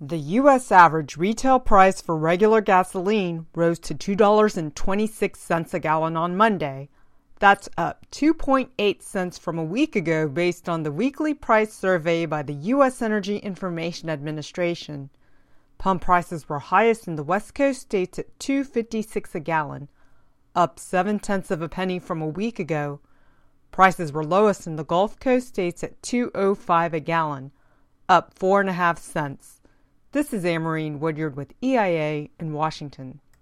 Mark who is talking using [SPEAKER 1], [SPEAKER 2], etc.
[SPEAKER 1] The U.S. average retail price for regular gasoline rose to $2.26 a gallon on Monday. That's up 2.8 cents from a week ago based on the weekly price survey by the U.S. Energy Information Administration. Pump prices were highest in the West Coast states at $2.56 a gallon, up 0.7 of a penny from a week ago. Prices were lowest in the Gulf Coast states at $2.05 a gallon, up 4.5 cents. This is Amarine Woodyard with EIA in Washington.